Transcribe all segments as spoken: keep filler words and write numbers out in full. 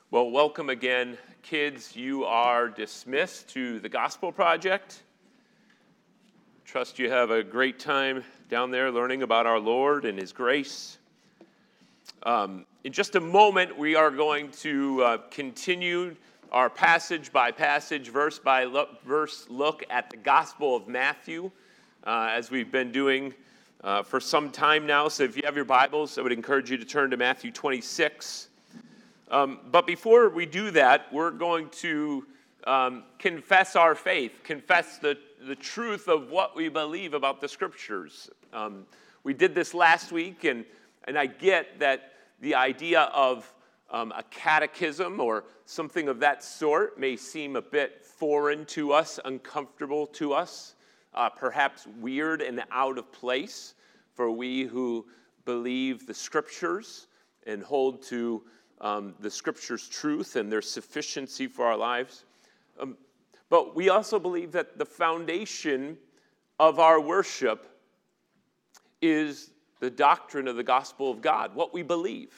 Well, welcome again, kids. You are dismissed to the Gospel Project. Trust you have a great time down there learning about our Lord and His grace. Um, in just a moment, we are going to uh, continue our passage by passage, verse by lo- verse look at the Gospel of Matthew, uh, as we've been doing uh, for some time now. So if you have your Bibles, I would encourage you to turn to Matthew twenty-six. Um, but before we do that, we're going to um, confess our faith, confess the, the truth of what we believe about the Scriptures. Um, we did this last week, and, and I get that the idea of um, a catechism or something of that sort may seem a bit foreign to us, uncomfortable to us, uh, perhaps weird and out of place for we who believe the Scriptures and hold to Um, the Scripture's truth and their sufficiency for our lives. Um, but we also believe that the foundation of our worship is the doctrine of the gospel of God, what we believe.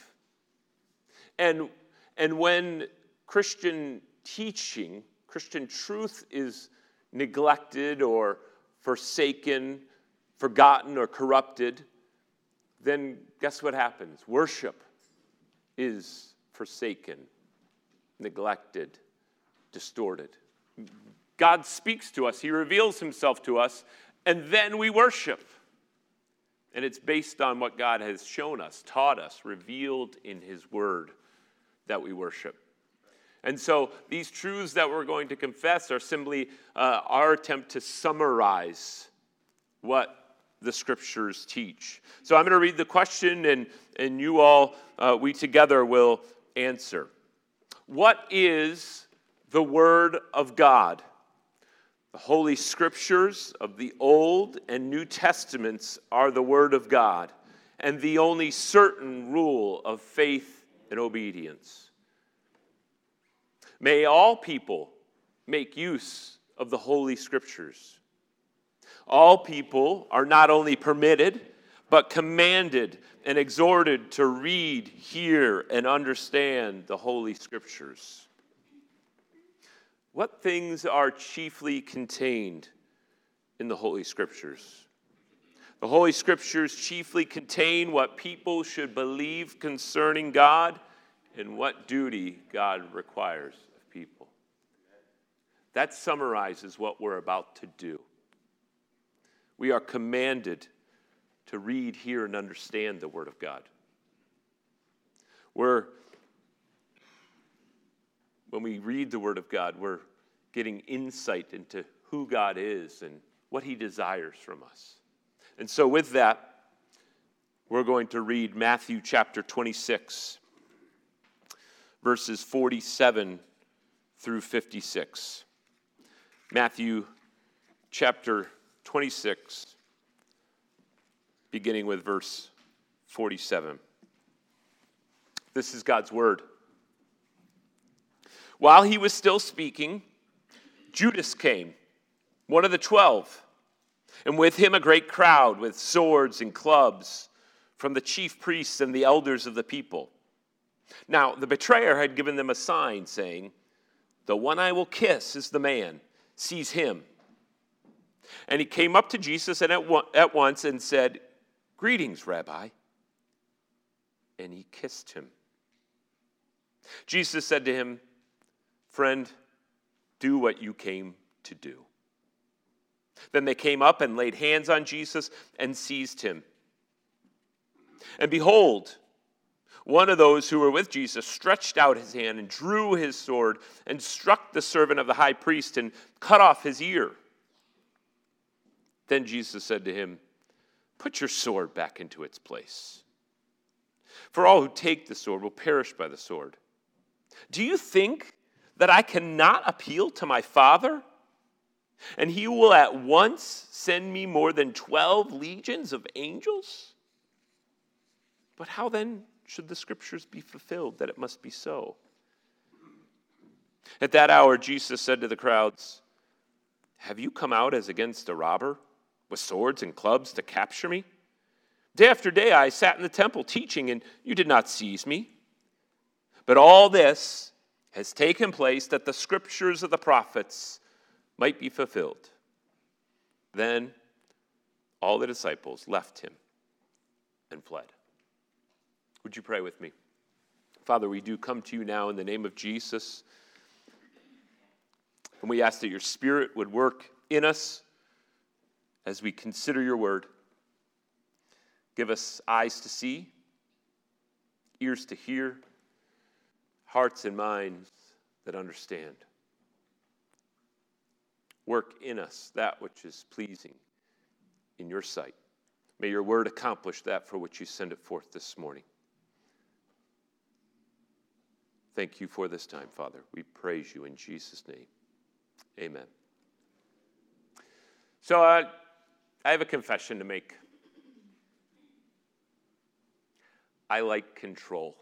And, and when Christian teaching, Christian truth is neglected or forsaken, forgotten or corrupted, then guess what happens? Worship is forsaken, neglected, distorted. God speaks to us. He reveals himself to us, and then we worship. And it's based on what God has shown us, taught us, revealed in his word that we worship. And so these truths that we're going to confess are simply uh, our attempt to summarize what the Scriptures teach. So I'm going to read the question, and, and you all, uh, we together will answer. What is the Word of God? The Holy Scriptures of the Old and New Testaments are the Word of God, and the only certain rule of faith and obedience. May all people make use of the Holy Scriptures. All people are not only permitted, but commanded and exhorted to read, hear, and understand the Holy Scriptures. What things are chiefly contained in the Holy Scriptures? The Holy Scriptures chiefly contain what people should believe concerning God and what duty God requires of people. That summarizes what we're about to do. We are commanded to read, hear, and understand the Word of God. We're, when we read the Word of God, we're getting insight into who God is and what he desires from us. And so with that, we're going to read Matthew chapter twenty-six, verses forty-seven through fifty-six. Matthew chapter twenty-six, beginning with verse forty-seven. This is God's word. While he was still speaking, Judas came, one of the twelve, and with him a great crowd with swords and clubs from the chief priests and the elders of the people. Now the betrayer had given them a sign, saying, "The one I will kiss is the man. Seize him." And he came up to Jesus and at once and said, "Greetings, Rabbi." And he kissed him. Jesus said to him, "Friend, do what you came to do." Then they came up and laid hands on Jesus and seized him. And behold, one of those who were with Jesus stretched out his hand and drew his sword and struck the servant of the high priest and cut off his ear. Then Jesus said to him, "Put your sword back into its place. For all who take the sword will perish by the sword. Do you think that I cannot appeal to my Father, and he will at once send me more than twelve legions of angels? But how then should the Scriptures be fulfilled that it must be so?" At that hour Jesus said to the crowds, "Have you come out as against a robber, with swords and clubs to capture me? Day after day I sat in the temple teaching, and you did not seize me. But all this has taken place that the scriptures of the prophets might be fulfilled. Then all the disciples left him and fled. Would you pray with me? Father, we do come to you now in the name of Jesus, and we ask that your Spirit would work in us as we consider your word. Give us eyes to see, ears to hear, hearts and minds that understand. Work in us that which is pleasing in your sight. May your word accomplish that for which you send it forth this morning. Thank you for this time, Father. We praise you in Jesus' name. Amen. So uh, I have a confession to make. I like control.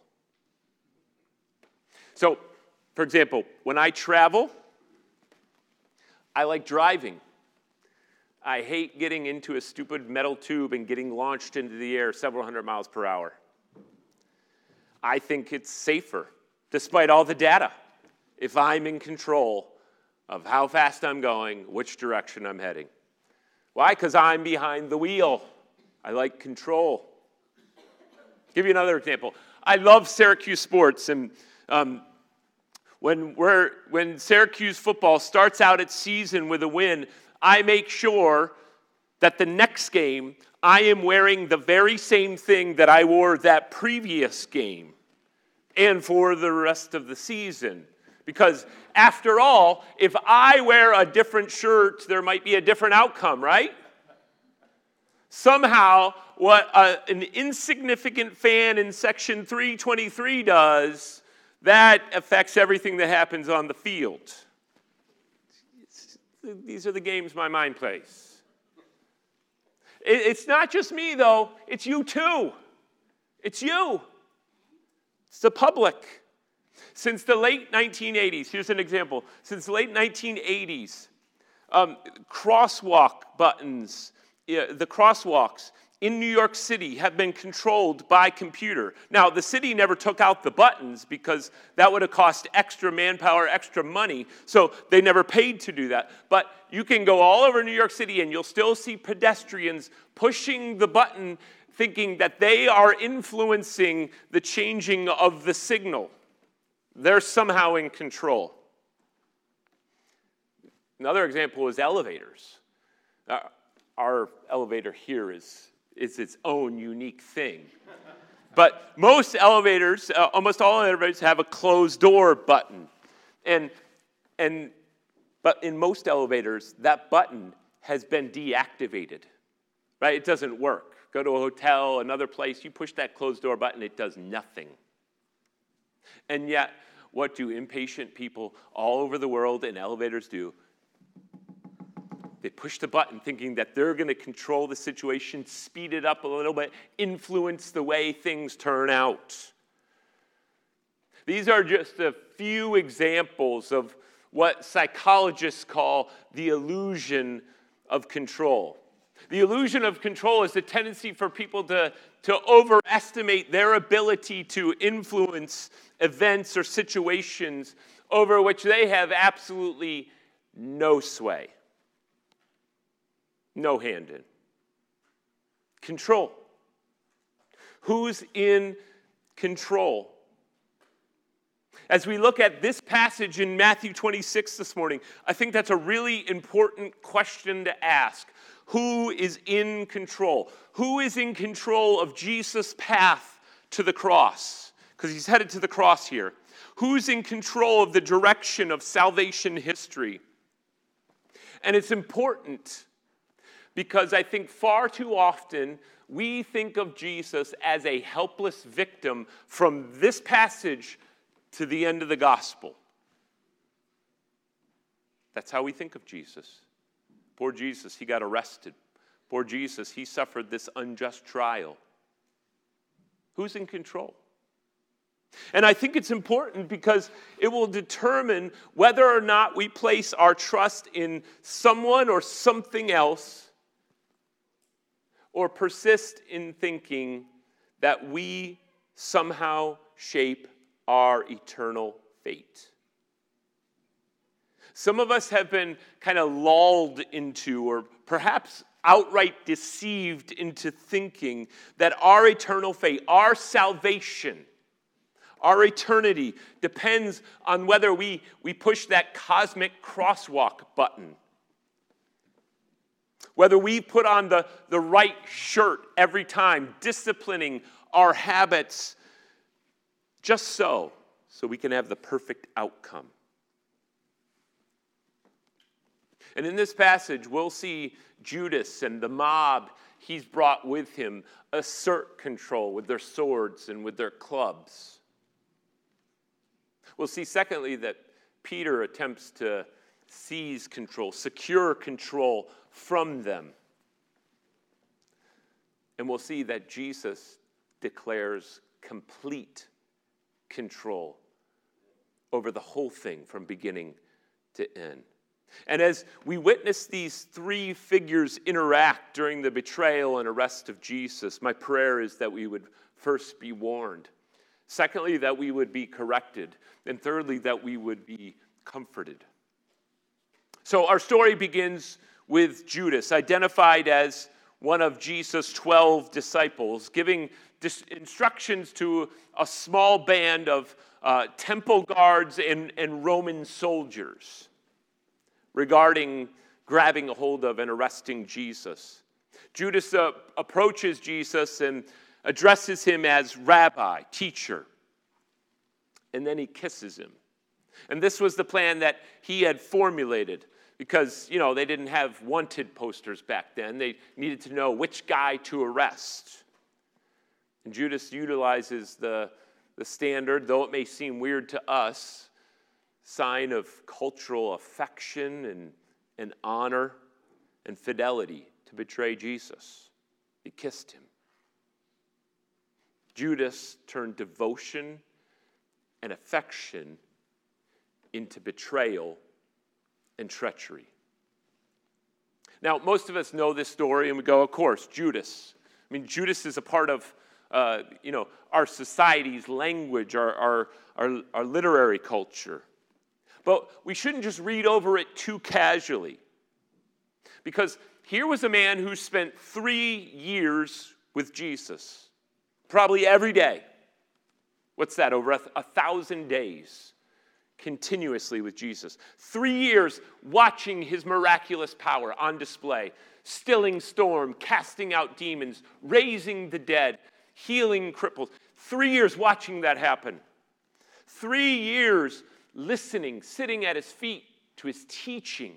So, for example, when I travel, I like driving. I hate getting into a stupid metal tube and getting launched into the air several hundred miles per hour. I think it's safer, despite all the data, if I'm in control of how fast I'm going, which direction I'm heading. Why? Because I'm behind the wheel. I like control. I'll give you another example. I love Syracuse sports, and um, when we're when Syracuse football starts out its season with a win, I make sure that the next game I am wearing the very same thing that I wore that previous game and for the rest of the season. Because after all, if I wear a different shirt, there might be a different outcome, right? Somehow, what a, an insignificant fan in section three twenty-three does, that affects everything that happens on the field. These are the games my mind plays. It, it's not just me, though. It's you, too. It's you. It's the public. Since the late nineteen eighties, here's an example. Since the late nineteen eighties, um, crosswalk buttons, uh, the crosswalks in New York City have been controlled by computer. Now, the city never took out the buttons because that would have cost extra manpower, extra money, so they never paid to do that. But you can go all over New York City and you'll still see pedestrians pushing the button thinking that they are influencing the changing of the signal. They're somehow in control. Another example is elevators. Uh, our elevator here is, is its own unique thing. But most elevators, uh, almost all elevators have a closed door button. And, and, but in most elevators, that button has been deactivated, right? It doesn't work. Go to a hotel, another place, you push that closed door button, it does nothing. And yet, what do impatient people all over the world in elevators do? They push the button thinking that they're going to control the situation, speed it up a little bit, influence the way things turn out. These are just a few examples of what psychologists call the illusion of control. The illusion of control is the tendency for people to, to overestimate their ability to influence events or situations over which they have absolutely no sway, no hand in. Control. Who's in control? As we look at this passage in Matthew twenty-six this morning, I think that's a really important question to ask. Who is in control? Who is in control of Jesus' path to the cross? Because he's headed to the cross here. Who's in control of the direction of salvation history? And it's important because I think far too often we think of Jesus as a helpless victim from this passage to the end of the gospel. That's how we think of Jesus. Poor Jesus, he got arrested. Poor Jesus, he suffered this unjust trial. Who's in control? And I think it's important because it will determine whether or not we place our trust in someone or something else, or persist in thinking that we somehow shape our eternal fate. Some of us have been kind of lulled into, or perhaps outright deceived into thinking that our eternal fate, our salvation, our eternity depends on whether we, we push that cosmic crosswalk button. Whether we put on the, the right shirt every time, disciplining our habits just so, so we can have the perfect outcome. And in this passage, we'll see Judas and the mob he's brought with him assert control with their swords and with their clubs. We'll see, secondly, that Peter attempts to seize control, secure control from them. And we'll see that Jesus declares complete control over the whole thing from beginning to end. And as we witness these three figures interact during the betrayal and arrest of Jesus, my prayer is that we would first be warned. Secondly, that we would be corrected. And thirdly, that we would be comforted. So our story begins with Judas, identified as one of Jesus' twelve disciples, giving dis- instructions to a small band of uh, temple guards and, and Roman soldiers regarding grabbing a hold of and arresting Jesus. Judas uh, approaches Jesus and addresses him as rabbi, teacher, and then he kisses him. And this was the plan that he had formulated because, you know, they didn't have wanted posters back then. They needed to know which guy to arrest. And Judas utilizes the, the standard, though it may seem weird to us, sign of cultural affection and, and honor and fidelity to betray Jesus. He kissed him. Judas turned devotion and affection into betrayal and treachery. Now, most of us know this story and we go, of course, Judas. I mean, Judas is a part of, uh, you know, our society's language, our, our, our, our literary culture. But we shouldn't just read over it too casually. Because here was a man who spent three years with Jesus. Probably every day. What's that? Over a, a thousand days. Continuously with Jesus. Three years watching his miraculous power on display. Stilling storm, casting out demons, raising the dead, healing cripples. Three years watching that happen. Three years listening, sitting at his feet to his teaching.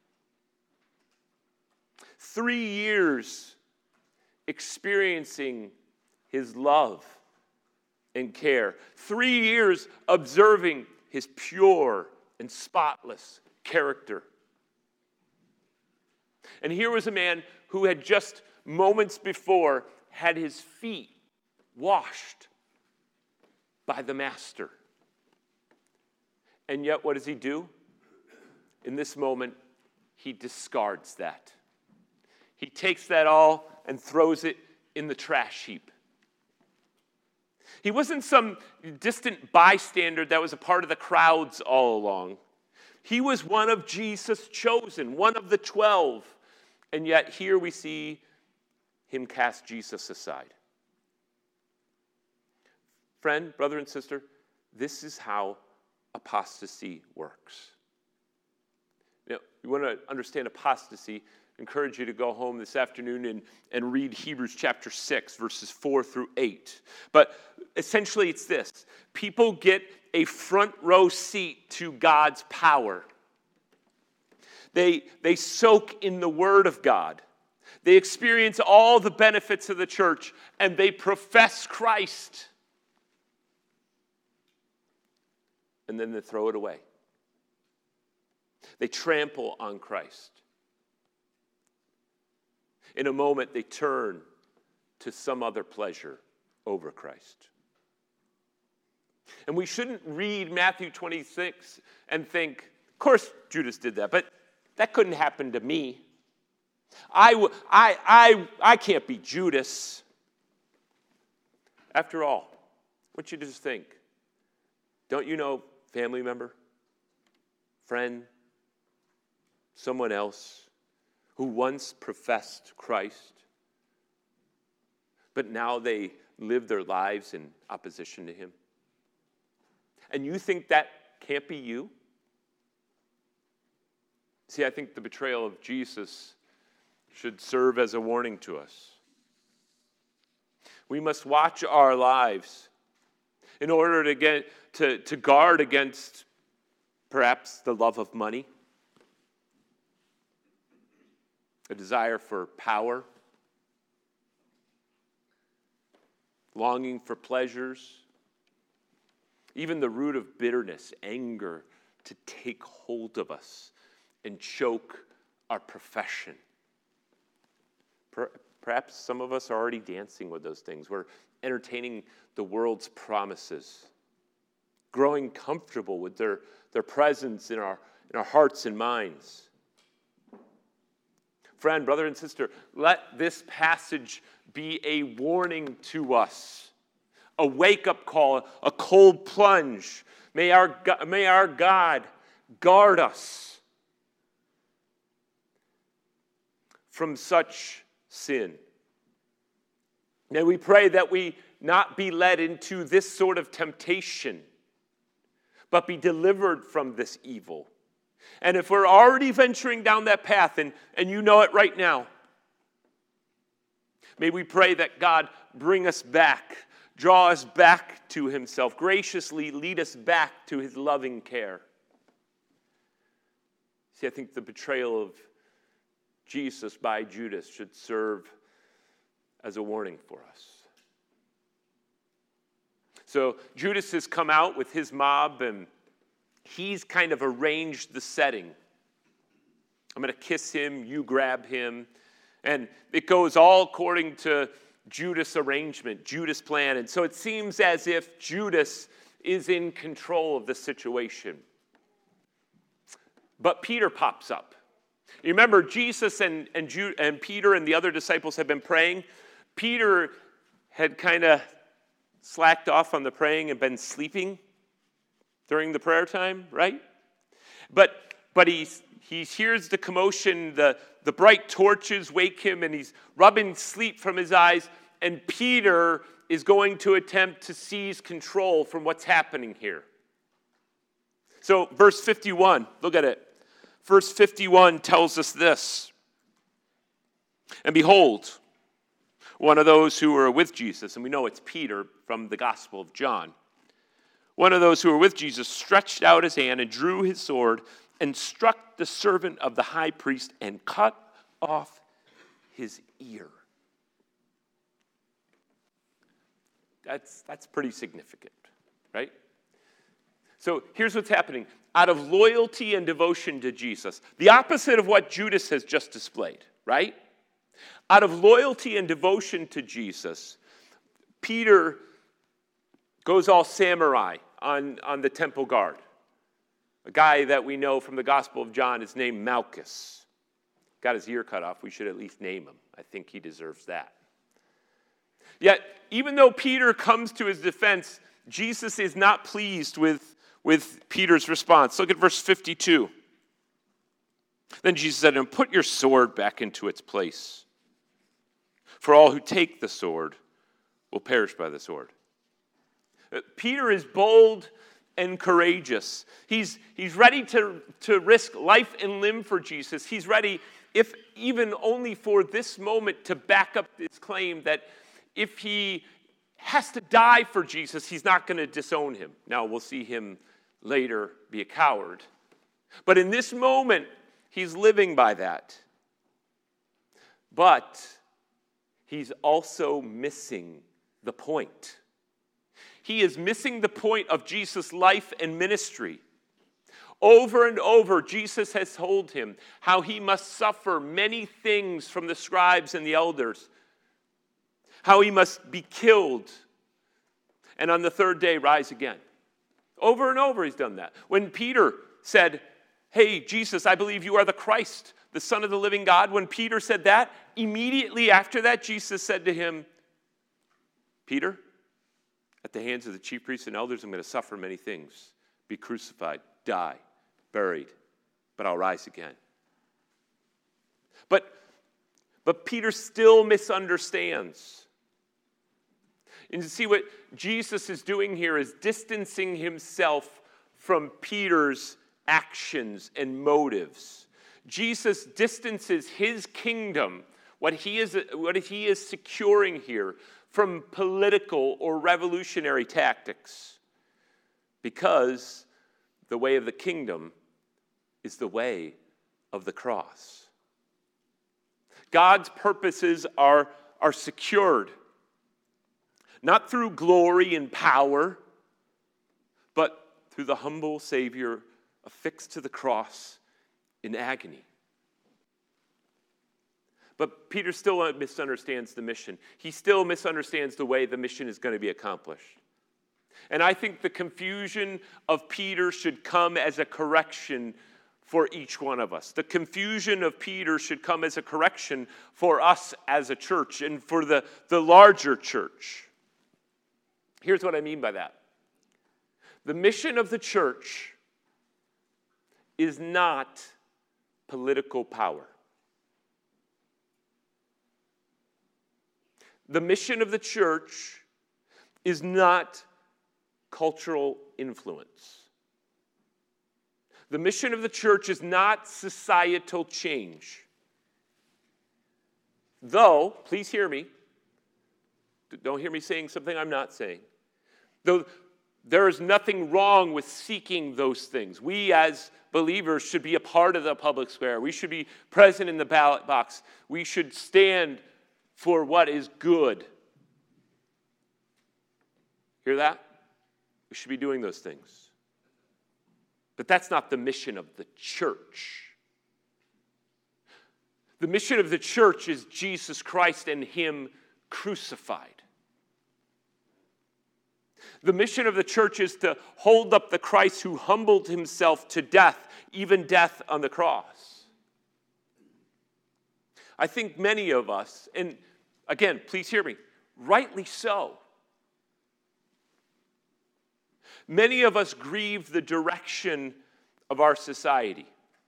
Three years experiencing his love and care. Three years observing his pure and spotless character. And here was a man who had just moments before had his feet washed by the Master. And yet, what does he do? In this moment, he discards that. He takes that all and throws it in the trash heap. He wasn't some distant bystander that was a part of the crowds all along. He was one of Jesus' chosen, one of the twelve. And yet here we see him cast Jesus aside. Friend, brother, and sister, this is how apostasy works. Now, you want to understand apostasy, I encourage you to go home this afternoon and, and read Hebrews chapter six, verses four through eight. But essentially it's this. People get a front row seat to God's power. They, they soak in the Word of God. They experience all the benefits of the church, and they profess Christ. And then they throw it away. They trample on Christ. In a moment, they turn to some other pleasure over Christ. And we shouldn't read Matthew twenty-six and think, of course Judas did that, but that couldn't happen to me. I, I, I, I can't be Judas. After all, I want you to just think, don't you know family member, friend, someone else who once professed Christ, but now they live their lives in opposition to him? And you think that can't be you? See, I think the betrayal of Jesus should serve as a warning to us. We must watch our lives in order to get to, to guard against perhaps the love of money, a desire for power, longing for pleasures, even the root of bitterness, anger, to take hold of us and choke our profession. Perhaps some of us are already dancing with those things. We're entertaining the world's promises, growing comfortable with their, their presence in our, in our hearts and minds. Friend, brother, and sister, let this passage be a warning to us, a wake-up call, a cold plunge. May our, may our God guard us from such sin. May we pray that we not be led into this sort of temptation, but be delivered from this evil. And if we're already venturing down that path, and, and you know it right now, may we pray that God bring us back, draw us back to himself, graciously lead us back to his loving care. See, I think the betrayal of Jesus by Judas should serve as a warning for us. So Judas has come out with his mob, and he's kind of arranged the setting. I'm going to kiss him, you grab him. And it goes all according to Judas' arrangement, Judas' plan. And so it seems as if Judas is in control of the situation. But Peter pops up. You remember Jesus and, and, Ju- and Peter and the other disciples had been praying. Peter had kind of slacked off on the praying and been sleeping during the prayer time, right? But but he, he hears the commotion, the, the bright torches wake him, and he's rubbing sleep from his eyes, and Peter is going to attempt to seize control from what's happening here. So verse fifty-one, look at it. Verse fifty-one tells us this. And behold, one of those who were with Jesus, and we know it's Peter from the Gospel of John, one of those who were with Jesus stretched out his hand and drew his sword and struck the servant of the high priest and cut off his ear. That's, that's pretty significant, right? So here's what's happening. Out of loyalty and devotion to Jesus, the opposite of what Judas has just displayed, right? Out of loyalty and devotion to Jesus, Peter goes all samurai on, on the temple guard. A guy that we know from the Gospel of John is named Malchus. Got his ear cut off. We should at least name him. I think he deserves that. Yet, even though Peter comes to his defense, Jesus is not pleased with, with Peter's response. Look at verse fifty-two. Then Jesus said to him, "Put your sword back into its place. For all who take the sword will perish by the sword." Peter is bold and courageous. He's, he's ready to, to risk life and limb for Jesus. He's ready, if even only for this moment, to back up his claim that if he has to die for Jesus, he's not going to disown him. Now, we'll see him later be a coward. But in this moment, he's living by that. But he's also missing the point. He is missing the point of Jesus' life and ministry. Over and over, Jesus has told him how he must suffer many things from the scribes and the elders, how he must be killed, and on the third day rise again. Over and over he's done that. When Peter said, "Hey, Jesus, I believe you are the Christ, the Son of the living God," when Peter said that, immediately after that, Jesus said to him, "Peter, at the hands of the chief priests and elders, I'm going to suffer many things, be crucified, die, buried, but I'll rise again." But, but Peter still misunderstands. And you see what Jesus is doing here is distancing himself from Peter's actions and motives. Jesus distances his kingdom, what he is, what he is securing here, from political or revolutionary tactics, because the way of the kingdom is the way of the cross. God's purposes are, are secured, not through glory and power, but through the humble Savior affixed to the cross in agony. But Peter still misunderstands the mission. He still misunderstands the way the mission is going to be accomplished. And I think the confusion of Peter should come as a correction for each one of us. The confusion of Peter should come as a correction for us as a church and for the, the larger church. Here's what I mean by that. The mission of the church is not political power. The mission of the church is not cultural influence. The mission of the church is not societal change. Though, please hear me, don't hear me saying something I'm not saying. Though there is nothing wrong with seeking those things. We as believers should be a part of the public square. We should be present in the ballot box. We should stand for what is good. Hear that? We should be doing those things. But that's not the mission of the church. The mission of the church is Jesus Christ and Him crucified. The mission of the church is to hold up the Christ who humbled himself to death, even death on the cross. I think many of us, and again, please hear me, rightly so, many of us grieve the direction of our society.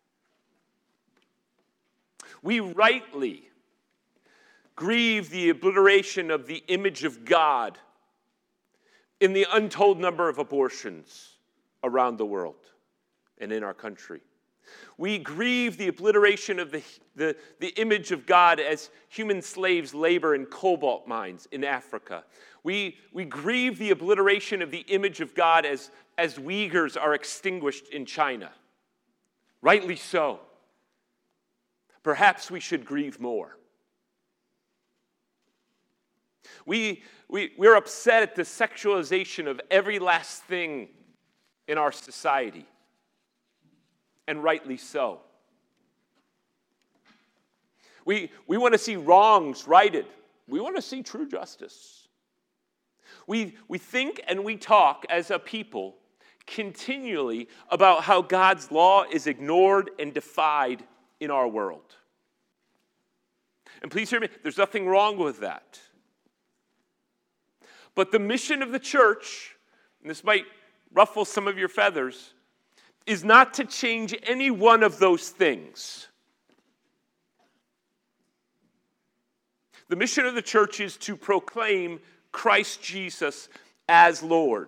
We rightly grieve the obliteration of the image of God in the untold number of abortions around the world and in our country. We grieve the obliteration of the, the, the image of God as human slaves labor in cobalt mines in Africa. We, we grieve the obliteration of the image of God as, as Uyghurs are extinguished in China. Rightly so. Perhaps we should grieve more. We, we, we're upset at the sexualization of every last thing in our society. And rightly so. We, we want to see wrongs righted. We want to see true justice. We, we think and we talk as a people continually about how God's law is ignored and defied in our world. And please hear me, there's nothing wrong with that. But the mission of the church, and this might ruffle some of your feathers, is not to change any one of those things. The mission of the church is to proclaim Christ Jesus as Lord.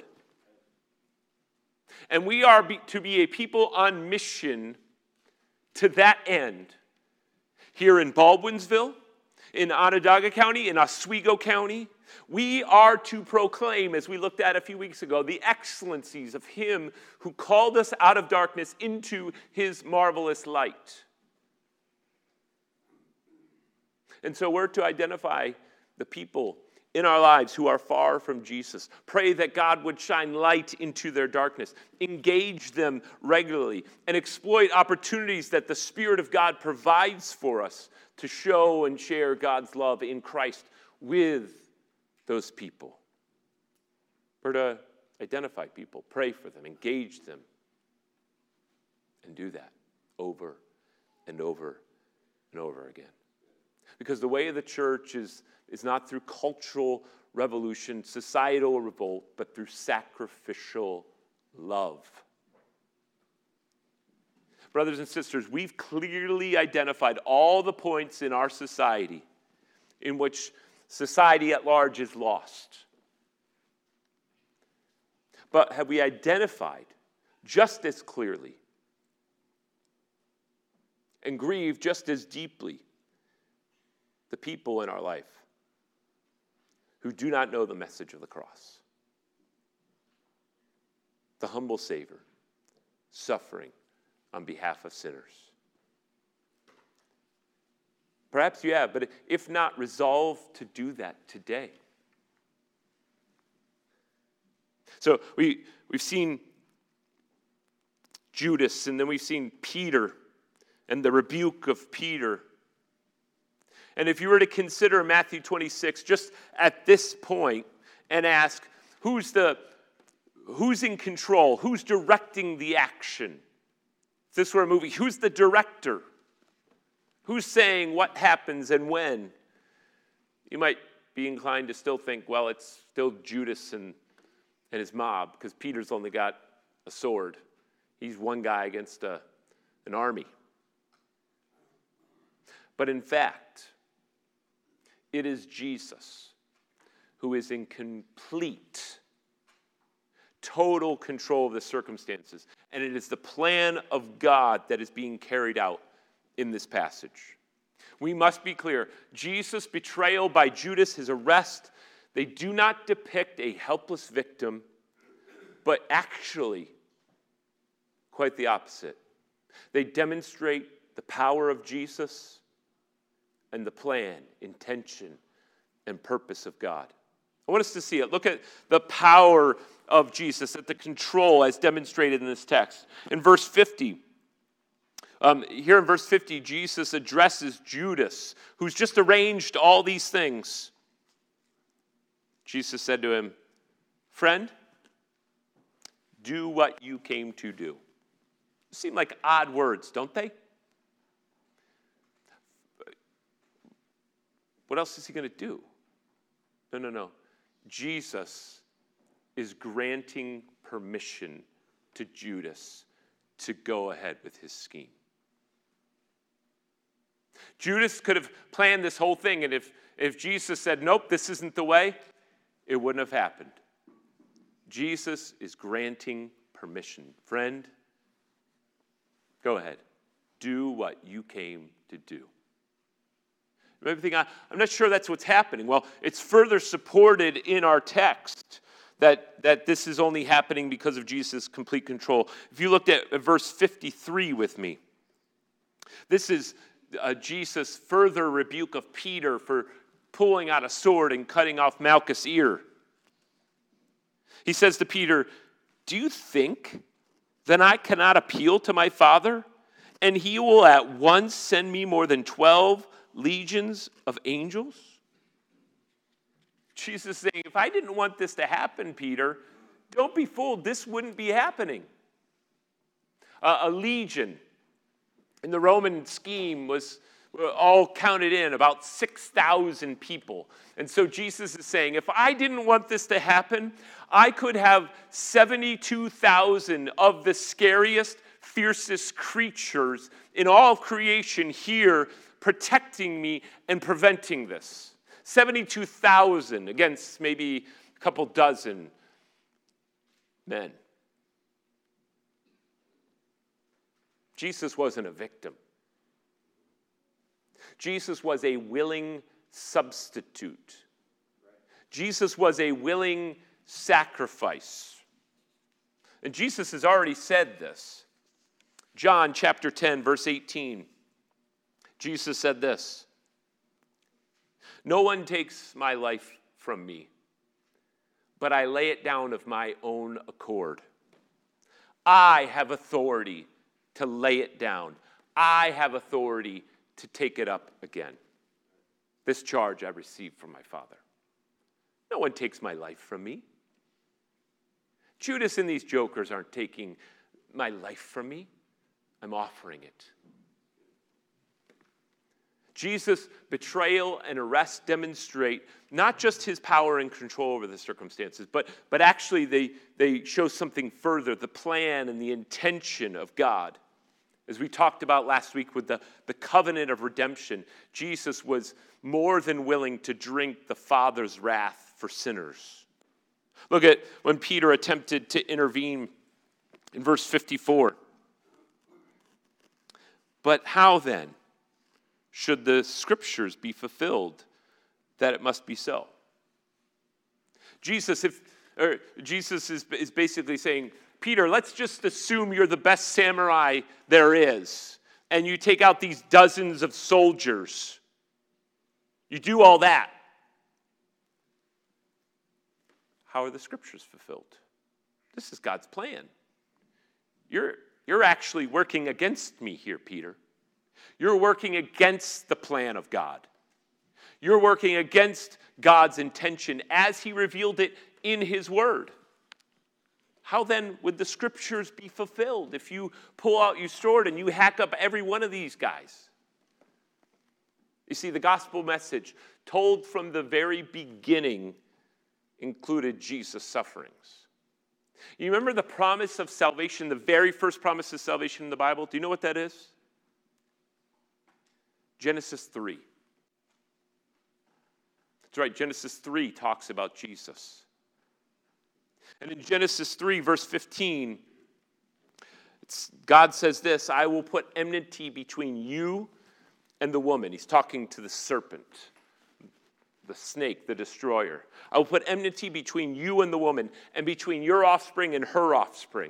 And we are be, to be a people on mission to that end. Here in Baldwinsville, in Onondaga County, in Oswego County, we are to proclaim, as we looked at a few weeks ago, the excellencies of Him who called us out of darkness into His marvelous light. And so we're to identify the people in our lives who are far from Jesus. Pray that God would shine light into their darkness. Engage them regularly and exploit opportunities that the Spirit of God provides for us to show and share God's love in Christ with those people. We're to identify people, pray for them, engage them, and do that over and over and over again. Because the way of the church is, is not through cultural revolution, societal revolt, but through sacrificial love. Brothers and sisters, we've clearly identified all the points in our society in which society at large is lost. But have we identified just as clearly and grieved just as deeply the people in our life who do not know the message of the cross? The humble Savior suffering on behalf of sinners. Perhaps you have, but if not, resolve to do that today. So we, we've seen Judas, and then we've seen Peter and the rebuke of Peter. And if you were to consider Matthew twenty-six just at this point and ask, who's the who's in control? Who's directing the action? If this were a movie, who's the director? Who's saying what happens and when? You might be inclined to still think, well, it's still Judas and, and his mob, because Peter's only got a sword. He's one guy against a, an army. But in fact, it is Jesus who is in complete, total control of the circumstances. And it is the plan of God that is being carried out in this passage. We must be clear. Jesus' betrayal by Judas, his arrest, they do not depict a helpless victim, but actually quite the opposite. They demonstrate the power of Jesus and the plan, intention, and purpose of God. I want us to see it. Look at the power of Jesus, at the control as demonstrated in this text. In verse fifty, um, here in verse fifty, Jesus addresses Judas, who's just arranged all these things. Jesus said to him, "Friend, do what you came to do." Seem like odd words, don't they? What else is he going to do? No, no, no. Jesus is granting permission to Judas to go ahead with his scheme. Judas could have planned this whole thing, and if, if Jesus said, nope, this isn't the way, it wouldn't have happened. Jesus is granting permission. Friend, go ahead. Do what you came to do. You might be thinking, I'm not sure that's what's happening. Well, it's further supported in our text that, that this is only happening because of Jesus' complete control. If you looked at verse fifty-three with me, this is uh, Jesus' further rebuke of Peter for pulling out a sword and cutting off Malchus' ear. He says to Peter, "Do you think that I cannot appeal to my Father, and he will at once send me more than twelve legions of angels?" Jesus is saying, if I didn't want this to happen, Peter, don't be fooled. This wouldn't be happening. Uh, a legion in the Roman scheme was all counted in, about six thousand people. And so Jesus is saying, if I didn't want this to happen, I could have seventy-two thousand of the scariest, fiercest creatures in all of creation here protecting me and preventing this. seventy-two thousand against maybe a couple dozen men. Jesus wasn't a victim. Jesus was a willing substitute. Jesus was a willing sacrifice. And Jesus has already said this. John chapter ten, verse eighteen. Jesus said this, "No one takes my life from me, but I lay it down of my own accord. I have authority to lay it down. I have authority to take it up again. This charge I received from my Father. No one takes my life from me." Judas and these jokers aren't taking my life from me. I'm offering it. Jesus' betrayal and arrest demonstrate not just his power and control over the circumstances, but, but actually they, they show something further, the plan and the intention of God As we talked about last week with the, the covenant of redemption, Jesus was more than willing to drink the Father's wrath for sinners. Look at when Peter attempted to intervene in verse fifty-four. But how then should the scriptures be fulfilled that it must be so? Jesus, if, or Jesus is, is basically saying, Peter, let's just assume you're the best samurai there is, and you take out these dozens of soldiers. You do all that. How are the scriptures fulfilled? This is God's plan. You're, you're actually working against me here, Peter. You're working against the plan of God. You're working against God's intention as he revealed it in his word. How then would the scriptures be fulfilled if you pull out your sword and you hack up every one of these guys? You see, the gospel message told from the very beginning included Jesus' sufferings. You remember the promise of salvation, the very first promise of salvation in the Bible? Do you know what that is? Genesis three. That's right, Genesis three talks about Jesus. And in Genesis three, verse fifteen, it's, God says this, I will put enmity between you and the woman. He's talking to the serpent, the snake, the destroyer. I will put enmity between you and the woman, and between your offspring and her offspring.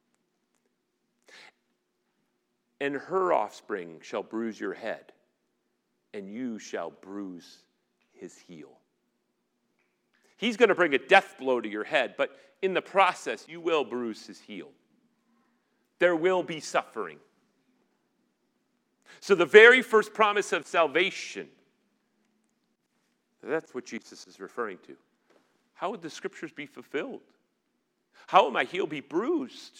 And her offspring shall bruise your head, and you shall bruise his heel. He's going to bring a death blow to your head, but in the process, you will bruise his heel. There will be suffering. So the very first promise of salvation, that's what Jesus is referring to. How would the scriptures be fulfilled? How will my heel be bruised?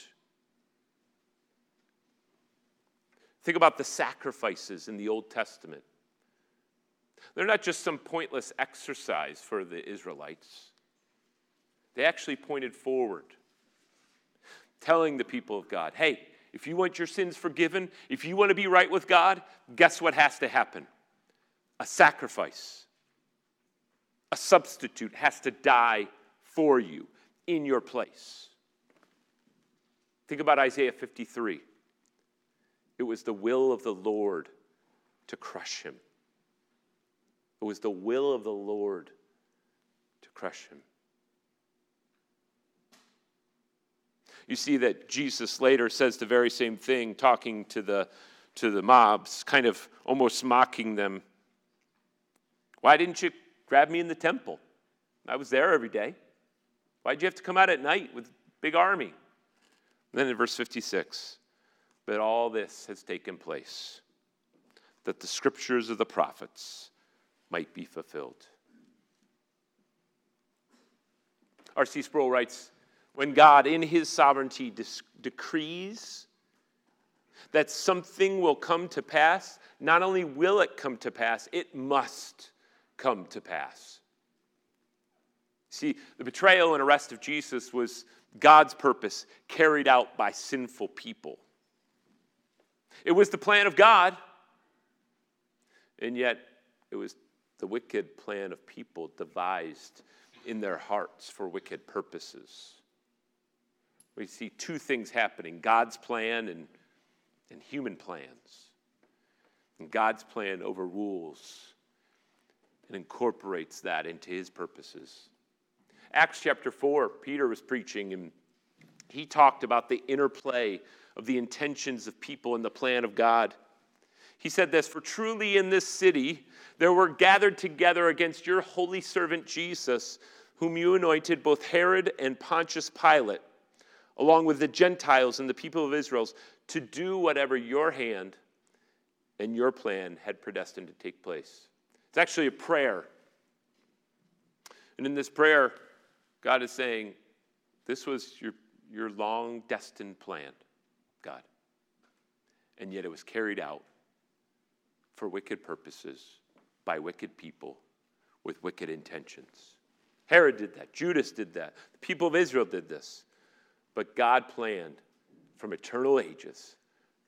Think about the sacrifices in the Old Testament. They're not just some pointless exercise for the Israelites. They actually pointed forward, telling the people of God, hey, if you want your sins forgiven, if you want to be right with God, guess what has to happen? A sacrifice. A substitute has to die for you in your place. Think about Isaiah fifty-three. It was the will of the Lord to crush him. It was the will of the Lord to crush him. You see that Jesus later says the very same thing, talking to the, to the mobs, kind of almost mocking them. Why didn't you grab me in the temple? I was there every day. Why'd you have to come out at night with a big army? And then in verse fifty-six, but all this has taken place, that the scriptures of the prophets might be fulfilled. R C Sproul writes, when God in his sovereignty dis- decrees that something will come to pass, not only will it come to pass, it must come to pass. See, the betrayal and arrest of Jesus was God's purpose carried out by sinful people. It was the plan of God, and yet it was the wicked plan of people devised in their hearts for wicked purposes. We see two things happening, God's plan and, and human plans. And God's plan overrules and incorporates that into his purposes. Acts chapter four, Peter was preaching, and he talked about the interplay of the intentions of people and the plan of God. He said this, for truly in this city there were gathered together against your holy servant Jesus, whom you anointed, both Herod and Pontius Pilate, along with the Gentiles and the people of Israel, to do whatever your hand and your plan had predestined to take place. It's actually a prayer. And in this prayer, God is saying, this was your, your long destined plan, God. And yet it was carried out for wicked purposes by wicked people with wicked intentions. Herod did that. Judas did that. The people of Israel did this. But God planned from eternal ages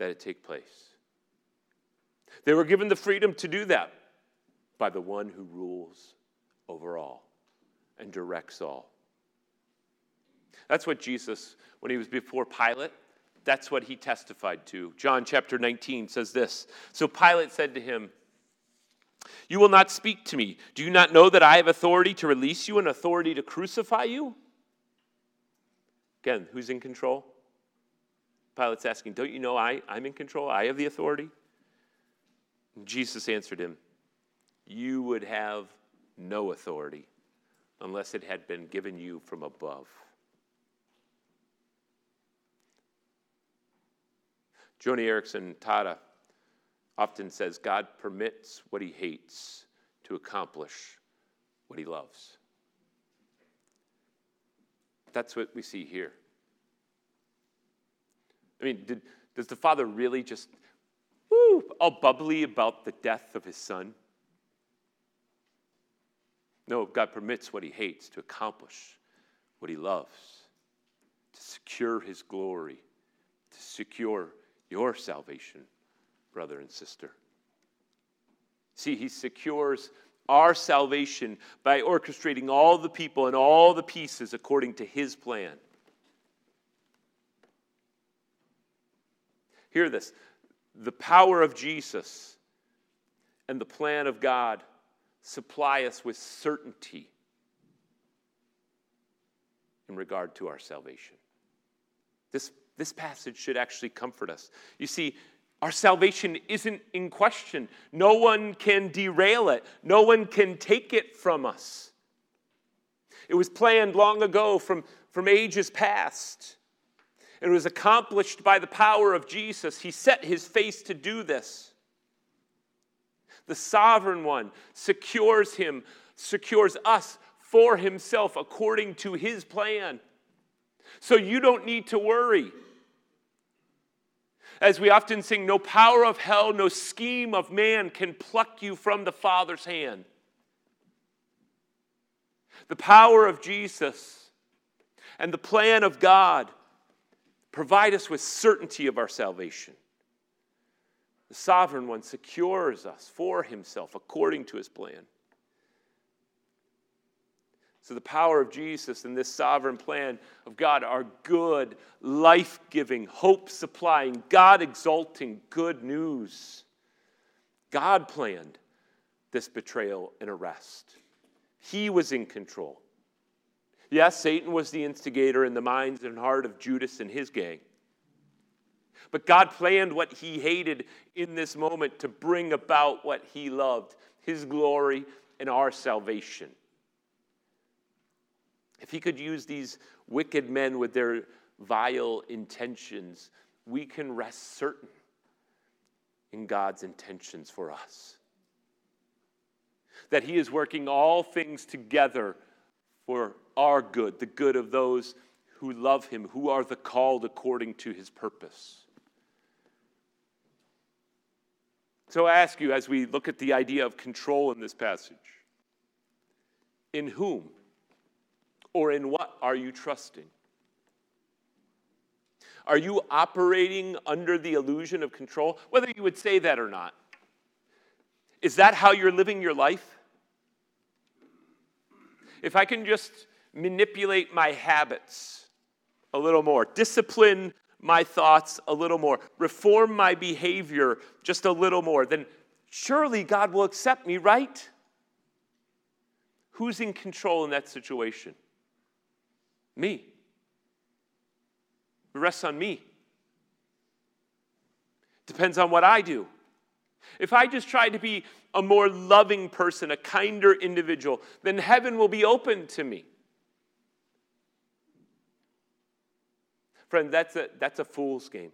that it take place. They were given the freedom to do that by the one who rules over all and directs all. That's what Jesus, when he was before Pilate, that's what he testified to. John chapter nineteen says this. So Pilate said to him, "You will not speak to me. Do you not know that I have authority to release you and authority to crucify you?" Again, who's in control? Pilate's asking, don't you know I, I'm in control? I have the authority? And Jesus answered him, "You would have no authority unless it had been given you from above." Joni Eareckson Tada often says, God permits what he hates to accomplish what he loves. That's what we see here. I mean, did, does the Father really just, woo, all bubbly about the death of his Son? No, God permits what he hates to accomplish what he loves, to secure his glory, to secure your salvation, brother and sister. See, he secures our salvation by orchestrating all the people and all the pieces according to his plan. Hear this. The power of Jesus and the plan of God supply us with certainty in regard to our salvation. This, this passage should actually comfort us. You see, our salvation isn't in question. No one can derail it. No one can take it from us. It was planned long ago from, from ages past. It was accomplished by the power of Jesus. He set his face to do this. The sovereign one secures him, secures us for himself according to his plan. So you don't need to worry. As we often sing, no power of hell, no scheme of man can pluck you from the Father's hand. The power of Jesus and the plan of God provide us with certainty of our salvation. The sovereign one secures us for himself according to his plan. So the power of Jesus and this sovereign plan of God are good, life-giving, hope-supplying, God-exalting good news. God planned this betrayal and arrest. He was in control. Yes, Satan was the instigator in the minds and heart of Judas and his gang. But God planned what he hated in this moment to bring about what he loved, his glory and our salvation. If he could use these wicked men with their vile intentions, we can rest certain in God's intentions for us. That he is working all things together for our good, the good of those who love him, who are the called according to his purpose. So I ask you, as we look at the idea of control in this passage, in whom or in what are you trusting? Are you operating under the illusion of control? Whether you would say that or not. Is that how you're living your life? If I can just manipulate my habits a little more, discipline my thoughts a little more, reform my behavior just a little more, then surely God will accept me, right? Who's in control in that situation? Me. It rests on me. Depends on what I do. If I just try to be a more loving person, a kinder individual, then heaven will be open to me. Friend, that's a, that's a fool's game.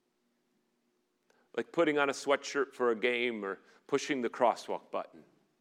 Like putting on a sweatshirt for a game or pushing the crosswalk button.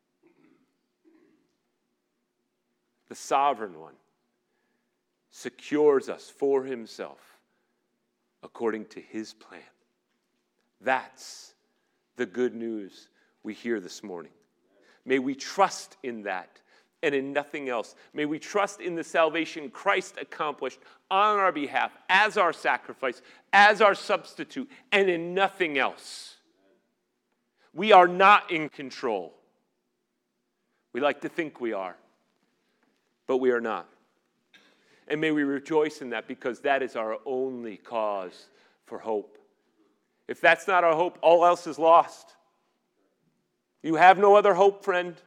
The sovereign one secures us for himself according to his plan. That's the good news we hear this morning. May we trust in that and in nothing else. May we trust in the salvation Christ accomplished on our behalf as our sacrifice, as our substitute, and in nothing else. We are not in control. We like to think we are, but we are not. And may we rejoice in that, because that is our only cause for hope. If that's not our hope, all else is lost. You have no other hope, friend.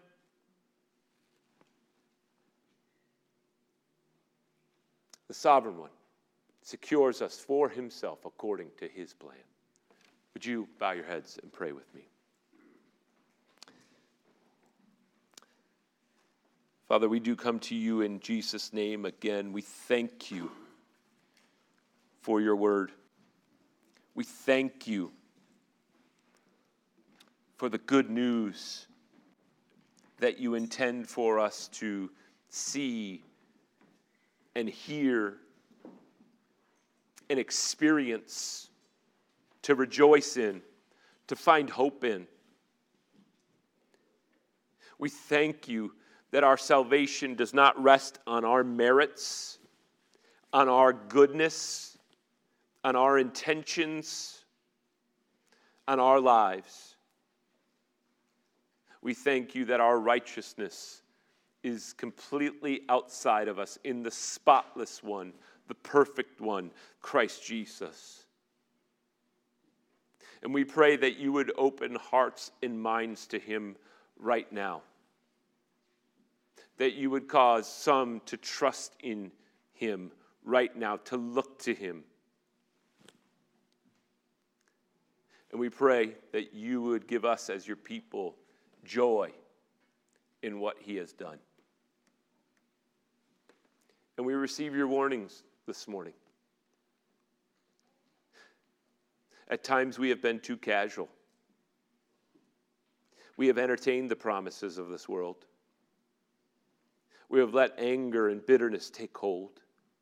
The sovereign one secures us for himself according to his plan. Would you bow your heads and pray with me? Father, we do come to you in Jesus' name again. We thank you for your word. We thank you for the good news that you intend for us to see and hear and experience, to rejoice in, to find hope in. We thank you that our salvation does not rest on our merits, on our goodness, on our intentions, on our lives. We thank you that our righteousness is completely outside of us in the spotless one, the perfect one, Christ Jesus. And we pray that you would open hearts and minds to him right now. That you would cause some to trust in him right now, to look to him. And we pray that you would give us as your people joy in what he has done. And we receive your warnings this morning. At times we have been too casual. We have entertained the promises of this world. We have let anger and bitterness take hold.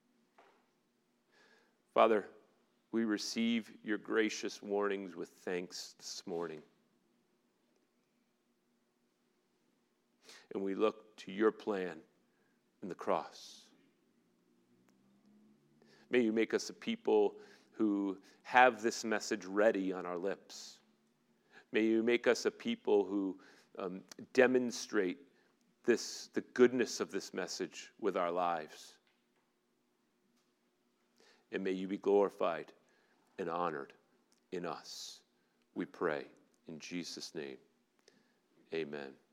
Father, we receive your gracious warnings with thanks this morning. And we look to your plan in the cross. May you make us a people who have this message ready on our lips. May you make us a people who um, demonstrate this, the goodness of this message with our lives. And may you be glorified and honored in us. We pray in Jesus' name. Amen.